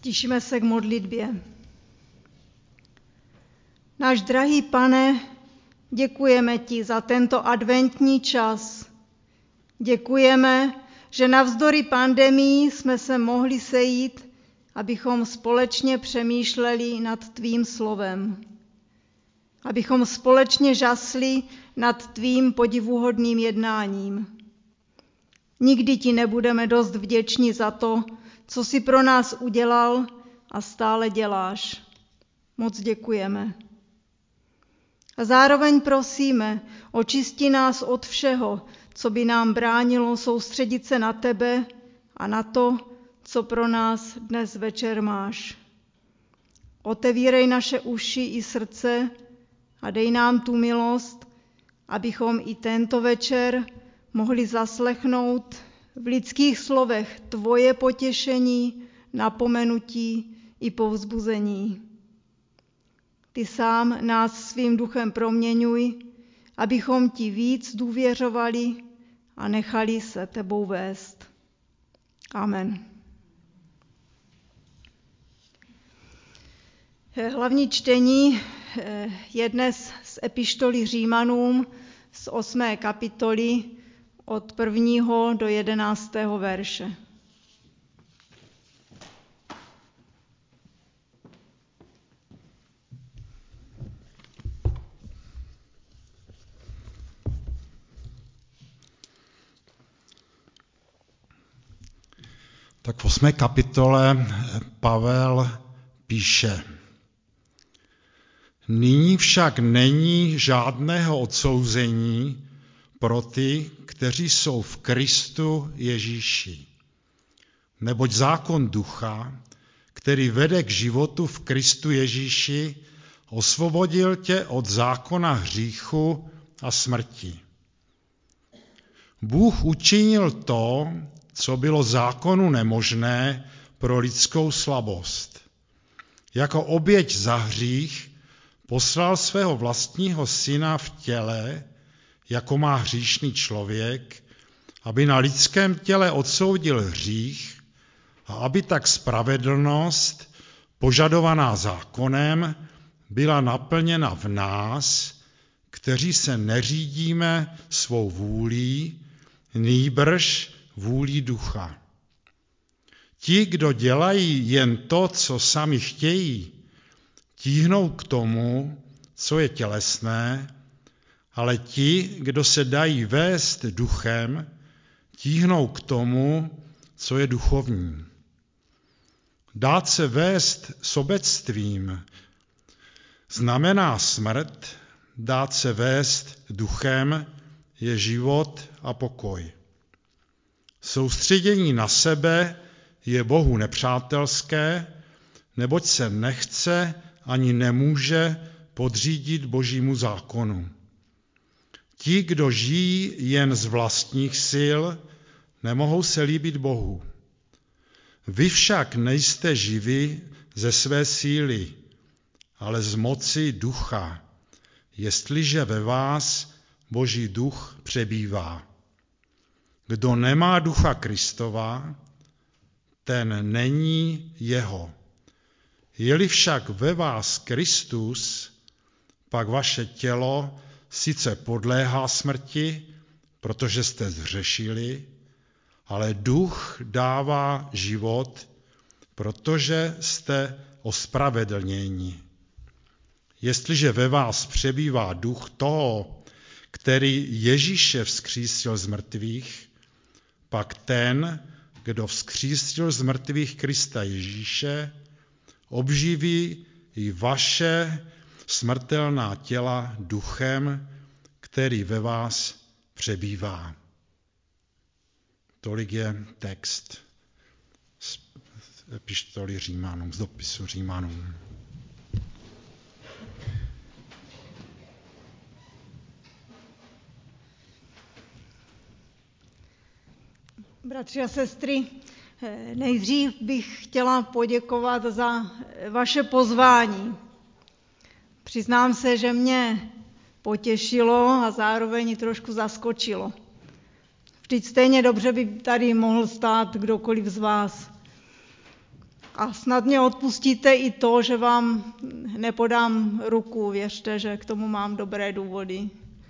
Stišíme se k modlitbě. Náš drahý Pane, děkujeme ti za tento adventní čas. Děkujeme, že navzdory pandemii jsme se mohli sejít, abychom společně přemýšleli nad tvým slovem. Abychom společně žasli nad tvým podivuhodným jednáním. Nikdy ti nebudeme dost vděční za to, co jsi pro nás udělal a stále děláš. Moc děkujeme. A zároveň prosíme, očisti nás od všeho, co by nám bránilo soustředit se na tebe a na to, co pro nás dnes večer máš. Otevírej naše uši i srdce a dej nám tu milost, abychom i tento večer mohli zaslechnout v lidských slovech tvoje potěšení, napomenutí i povzbuzení. Ty sám nás svým duchem proměňuj, abychom ti víc důvěřovali a nechali se tebou vést. Amen. Hlavní čtení je dnes z epištoly Římanům z 8. kapitoly od 1. do 11. verše. Tak v 8. kapitole Pavel píše: Nyní však není žádného odsouzení pro ty, kteří jsou v Kristu Ježíši. Neboť zákon ducha, který vede k životu v Kristu Ježíši, osvobodil tě od zákona hříchu a smrti. Bůh učinil to, co bylo zákonu nemožné pro lidskou slabost. Jako oběť za hřích poslal svého vlastního syna v těle, jako má hříšný člověk, aby na lidském těle odsoudil hřích a aby tak spravedlnost, požadovaná zákonem, byla naplněna v nás, kteří se neřídíme svou vůlí, nýbrž vůlí ducha. Ti, kdo dělají jen to, co sami chtějí, tíhnou k tomu, co je tělesné, ale ti, kdo se dají vést duchem, tíhnou k tomu, co je duchovní. Dát se vést sobectvím znamená smrt, dát se vést duchem je život a pokoj. Soustředění na sebe je Bohu nepřátelské, neboť se nechce ani nemůže podřídit Božímu zákonu. Ti, kdo žijí jen z vlastních sil, nemohou se líbit Bohu. Vy však nejste živi ze své síly, ale z moci ducha, jestliže ve vás Boží duch přebývá. Kdo nemá ducha Kristova, ten není jeho. Je-li však ve vás Kristus, pak vaše tělo sice podléhá smrti, protože jste zhřešili, ale duch dává život, protože jste ospravedlněni. Jestliže ve vás přebývá duch toho, který Ježíše vzkřísil z mrtvých, pak ten, kdo vzkřísil z mrtvých Krista Ježíše, obživí i vaše smrtelná těla duchem, který ve vás přebývá. Tolik je text z epištoly Římanům, z dopisu Římanům. Bratři a sestry, nejdřív bych chtěla poděkovat za vaše pozvání. Přiznám se, že mě potěšilo a zároveň i trošku zaskočilo. Vždyť stejně dobře by tady mohl stát kdokoliv z vás. A snad mě odpustíte i to, že vám nepodám ruku, věřte, že k tomu mám dobré důvody.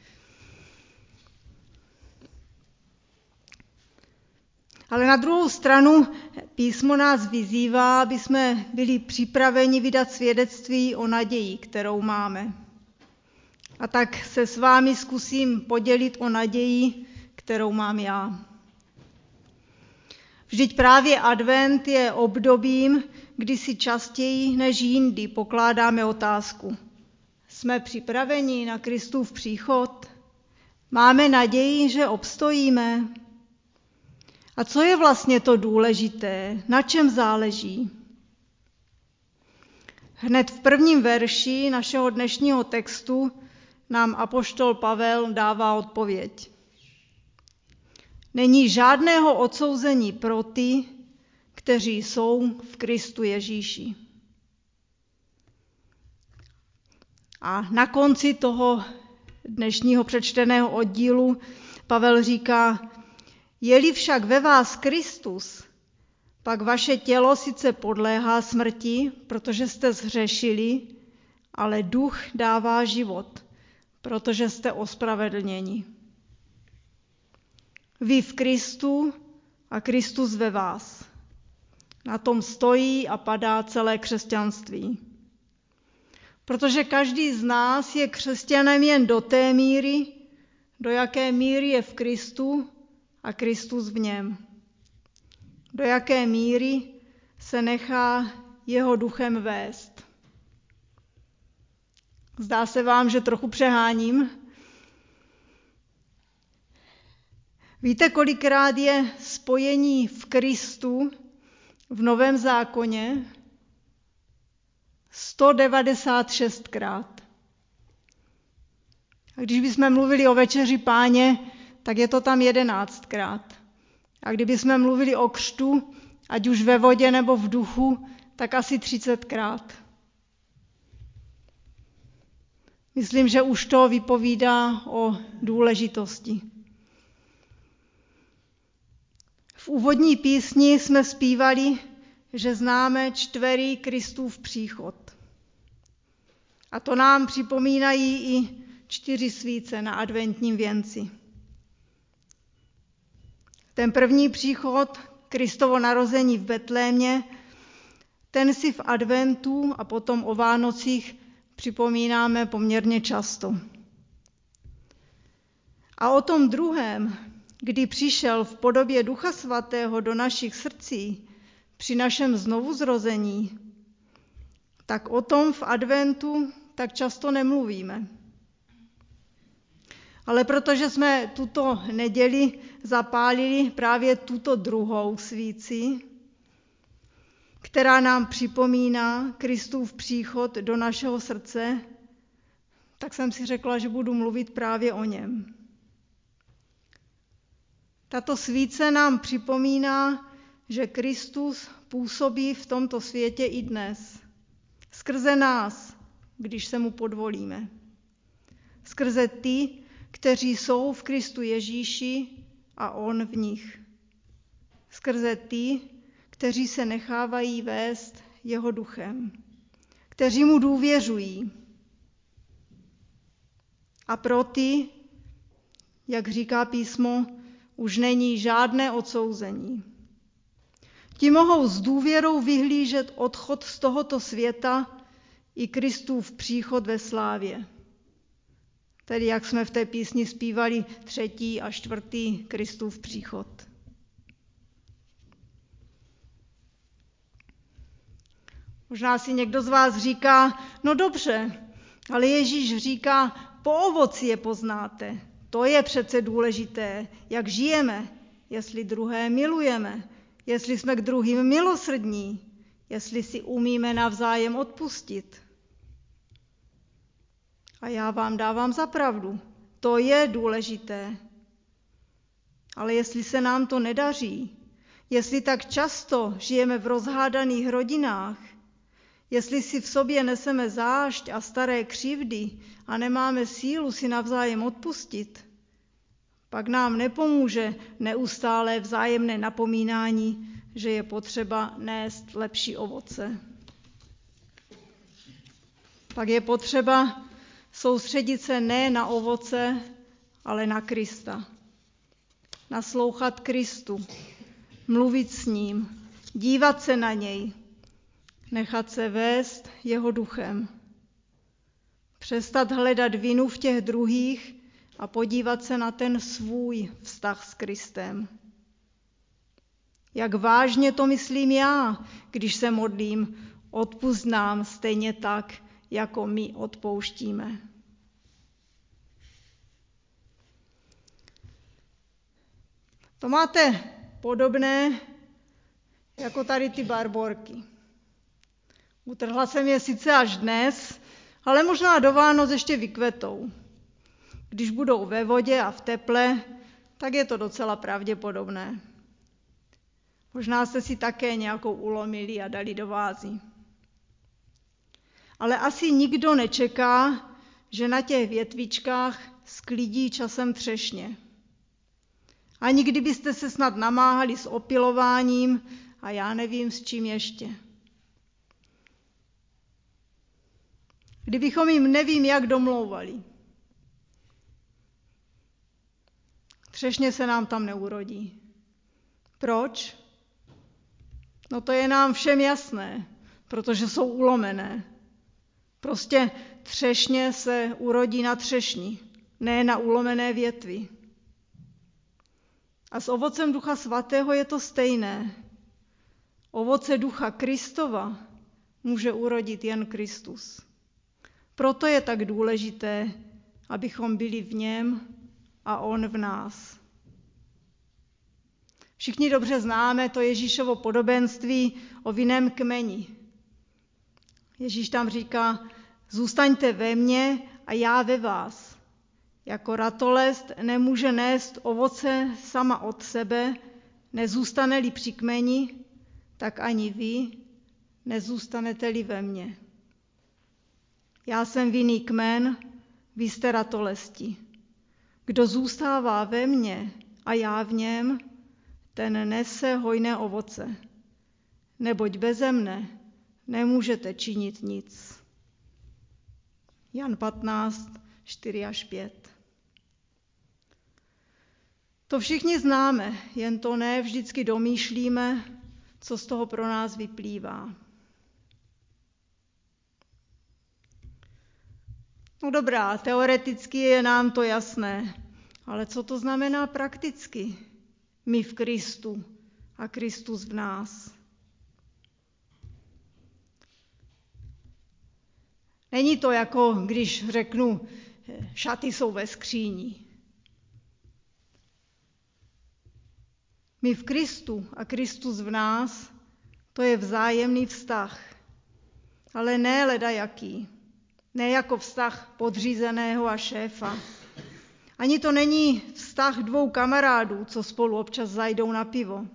Ale na druhou stranu písmo nás vyzývá, aby jsme byli připraveni vydat svědectví o naději, kterou máme. A tak se s vámi zkusím podělit o naději, kterou mám já. Vždyť právě advent je obdobím, kdy si častěji než jindy pokládáme otázku. Jsme připraveni na Kristův příchod? Máme naději, že obstojíme? A co je vlastně to důležité? Na čem záleží? Hned v prvním verši našeho dnešního textu nám apoštol Pavel dává odpověď. Není žádného odsouzení pro ty, kteří jsou v Kristu Ježíši. A na konci toho dnešního přečteného oddílu Pavel říká, je-li však ve vás Kristus, pak vaše tělo sice podléhá smrti, protože jste zhřešili, ale duch dává život, protože jste ospravedlněni. Vy v Kristu a Kristus ve vás. Na tom stojí a padá celé křesťanství. Protože každý z nás je křesťanem jen do té míry, do jaké míry je v Kristu a Kristus v něm. Do jaké míry se nechá jeho duchem vést. Zdá se vám, že trochu přeháním? Víte, kolikrát je spojení v Kristu v Novém zákoně? 196krát. A když bychom mluvili o večeři Páně, tak je to tam 11krát. A kdybychom mluvili o křtu, ať už ve vodě nebo v duchu, tak asi 30krát. Myslím, že už to vypovídá o důležitosti. V úvodní písni jsme zpívali, že známe čtverý Kristův příchod. A to nám připomínají i 4 svíce na adventním věnci. Ten první příchod, Kristovo narození v Betlémě, ten si v adventu a potom o Vánocích připomínáme poměrně často. A o tom druhém, kdy přišel v podobě Ducha Svatého do našich srdcí při našem znovuzrození, tak o tom v adventu tak často nemluvíme. Ale protože jsme tuto neděli zapálili právě tuto druhou svíci, která nám připomíná Kristův příchod do našeho srdce, tak jsem si řekla, že budu mluvit právě o něm. Tato svíce nám připomíná, že Kristus působí v tomto světě i dnes. Skrze nás, když se mu podvolíme. Skrze ty, kteří jsou v Kristu Ježíši a on v nich. Skrze ty, kteří se nechávají vést jeho duchem. Kteří mu důvěřují. A pro ty, jak říká písmo, už není žádné odsouzení. Ti mohou s důvěrou vyhlížet odchod z tohoto světa i Kristův příchod ve slávě. Tedy jak jsme v té písni zpívali 3. a 4. Kristův příchod. Možná si někdo z vás říká, no dobře, ale Ježíš říká, po ovoci je poznáte. To je přece důležité, jak žijeme, jestli druhé milujeme, jestli jsme k druhým milosrdní, jestli si umíme navzájem odpustit. A já vám dávám za pravdu, to je důležité. Ale jestli se nám to nedaří, jestli tak často žijeme v rozhádaných rodinách, jestli si v sobě neseme zášť a staré křivdy a nemáme sílu si navzájem odpustit, pak nám nepomůže neustálé vzájemné napomínání, že je potřeba nést lepší ovoce. Pak je potřeba soustředit se ne na ovoce, ale na Krista. Naslouchat Kristu, mluvit s ním, dívat se na něj, nechat se vést jeho duchem. Přestat hledat vinu v těch druhých a podívat se na ten svůj vztah s Kristem. Jak vážně to myslím já, když se modlím, odpusť nám stejně tak, jako my odpouštíme. To máte podobné jako tady ty barborky. Utrhla jsem je sice až dnes, ale možná do Vánoc ještě vykvetou. Když budou ve vodě a v teple, tak je to docela pravděpodobné. Možná jste si také nějakou ulomili a dali do vázy. Ale asi nikdo nečeká, že na těch větvičkách sklidí časem třešně. Ani kdybyste se snad namáhali s opilováním a já nevím s čím ještě. Kdybychom jim nevím jak domlouvali. Třešně se nám tam neurodí. Proč? No to je nám všem jasné, protože jsou ulomené. Prostě třešně se urodí na třešni, ne na ulomené větvi. A s ovocem Ducha Svatého je to stejné. Ovoce Ducha Kristova může urodit jen Kristus. Proto je tak důležité, abychom byli v něm a on v nás. Všichni dobře známe to Ježíšovo podobenství o vinném kmeni. Ježíš tam říká, zůstaňte ve mně a já ve vás. Jako ratolest nemůže nést ovoce sama od sebe, nezůstane-li při kmeni, tak ani vy nezůstanete-li ve mně. Já jsem vinný kmen, vy jste ratolesti. Kdo zůstává ve mně a já v něm, ten nese hojné ovoce. Neboť beze mne nemůžete činit nic. Jan 15, 4 až 5. To všichni známe, jen to ne vždycky domýšlíme, co z toho pro nás vyplývá. No dobrá, teoreticky je nám to jasné, ale co to znamená prakticky? My v Kristu a Kristus v nás. Není to jako, když řeknu, šaty jsou ve skříni. My v Kristu a Kristus v nás, to je vzájemný vztah, ale ne ledajaký, ne jako vztah podřízeného a šéfa. Ani to není vztah dvou kamarádů, co spolu občas zajdou na pivo.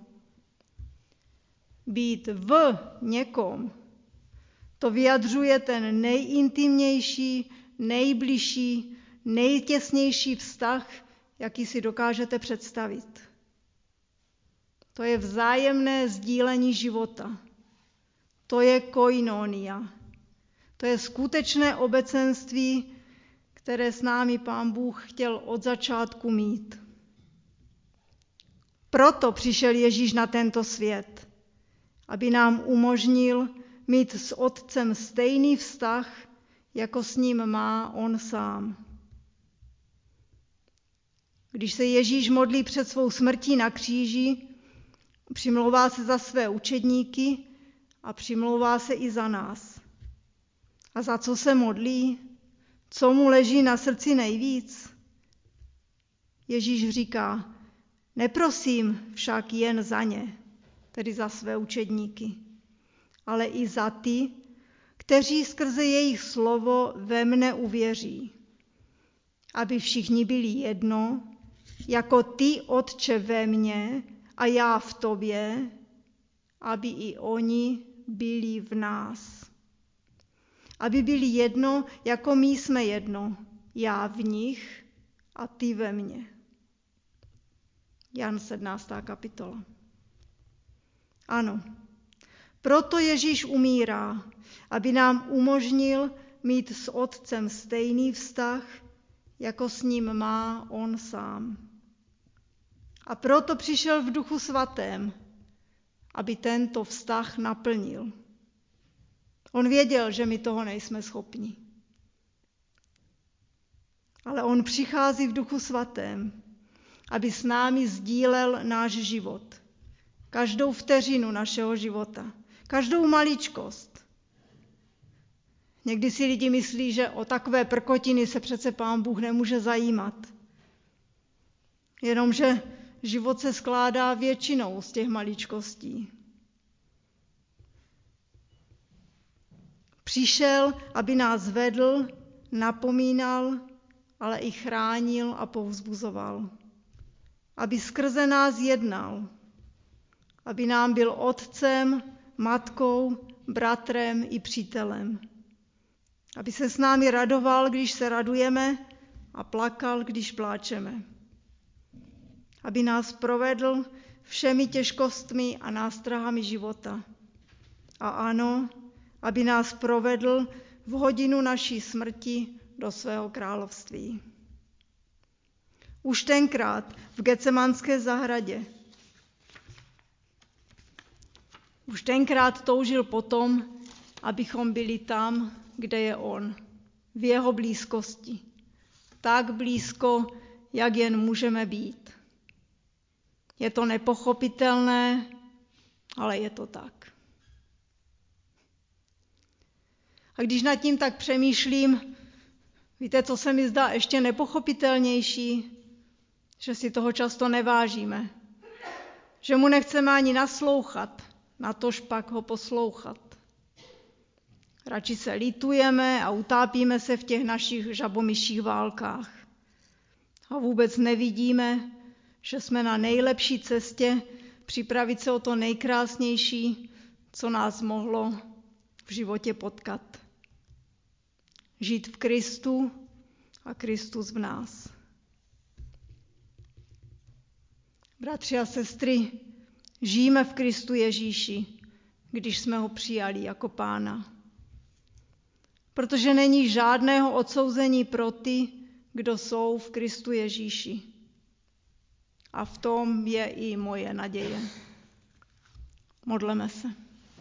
Být v někom, to vyjadřuje ten nejintimnější, nejbližší, nejtěsnější vztah, jaký si dokážete představit. To je vzájemné sdílení života. To je koinonia. To je skutečné obecenství, které s námi Pán Bůh chtěl od začátku mít. Proto přišel Ježíš na tento svět, aby nám umožnil mít s Otcem stejný vztah, jako s ním má on sám. Když se Ježíš modlí před svou smrtí na kříži, přimlouvá se za své učedníky a přimlouvá se i za nás. A za co se modlí? Co mu leží na srdci nejvíc? Ježíš říká, neprosím však jen za ně, tedy za své učedníky, ale i za ty, kteří skrze jejich slovo ve mne uvěří, aby všichni byli jedno, jako ty, Otče, ve mně a já v tobě, aby i oni byli v nás. Aby byli jedno, jako my jsme jedno, já v nich a ty ve mně. Jan 17. kapitola. Ano, proto Ježíš umírá, aby nám umožnil mít s Otcem stejný vztah, jako s ním má on sám. A proto přišel v Duchu Svatém, aby tento vztah naplnil. On věděl, že my toho nejsme schopni. Ale on přichází v Duchu Svatém, aby s námi sdílel náš život. Každou vteřinu našeho života. Každou maličkost. Někdy si lidi myslí, že o takové prkotiny se přece Pán Bůh nemůže zajímat. Jenomže život se skládá většinou z těch maličkostí. Přišel, aby nás vedl, napomínal, ale i chránil a povzbuzoval. Aby skrze nás jednal. Aby nám byl otcem, matkou, bratrem i přítelem. Aby se s námi radoval, když se radujeme, a plakal, když pláčeme. Aby nás provedl všemi těžkostmi a nástrahami života. A ano, aby nás provedl v hodinu naší smrti do svého království. Už tenkrát v Getsemanské zahradě. Už tenkrát toužil potom, abychom byli tam, kde je on, v jeho blízkosti. Tak blízko, jak jen můžeme být. Je to nepochopitelné, ale je to tak. A když nad tím tak přemýšlím, víte, co se mi zdá ještě nepochopitelnější? Že si toho často nevážíme. Že mu nechceme ani naslouchat, natož pak ho poslouchat. Radši se litujeme a utápíme se v těch našich žabomyších válkách. A vůbec nevidíme, že jsme na nejlepší cestě připravit se o to nejkrásnější, co nás mohlo v životě potkat. Žít v Kristu a Kristus v nás. Bratři a sestry, žijeme v Kristu Ježíši, když jsme ho přijali jako Pána. Protože není žádného odsouzení pro ty, kdo jsou v Kristu Ježíši. A v tom je i moje naděje. Modleme se.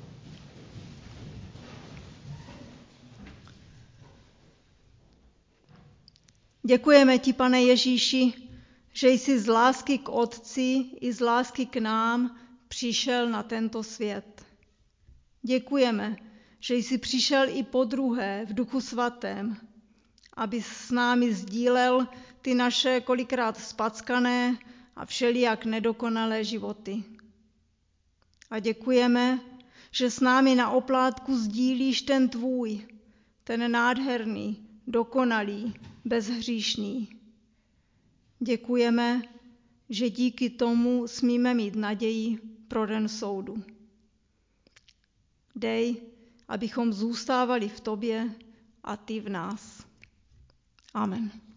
Děkujeme ti, Pane Ježíši, že jsi z lásky k Otci i z lásky k nám přišel na tento svět. Děkujeme, že jsi přišel i podruhé v Duchu Svatém, aby s námi sdílel ty naše kolikrát spackané a všelijak nedokonalé životy. A děkujeme, že s námi na oplátku sdílíš ten tvůj, ten nádherný, dokonalý, bezhříšný. Děkujeme, že díky tomu smíme mít naději pro den soudu. Dej, abychom zůstávali v tobě a ty v nás. Amen.